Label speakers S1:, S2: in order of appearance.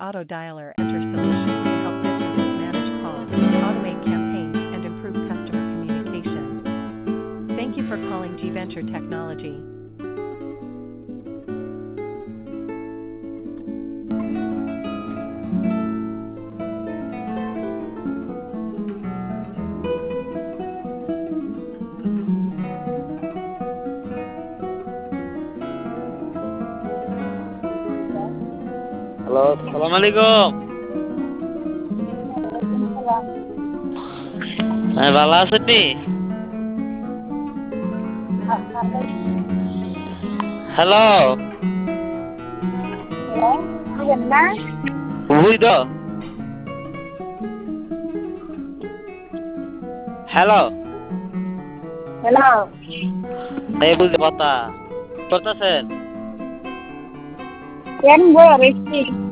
S1: Auto Dialer Enter solutions to help businesses manage calls, automate campaigns, and improve customer communication. Thank you for calling G Venture Technology.
S2: Hello, সালাম আলাইকুম। হ্যাঁ, ভালো আছেন নি? Hello, বুঝি তো। হ্যালো,
S3: হ্যালো,
S2: এই বুঝতে কথা করতেছেন?
S3: কেন বল বেশি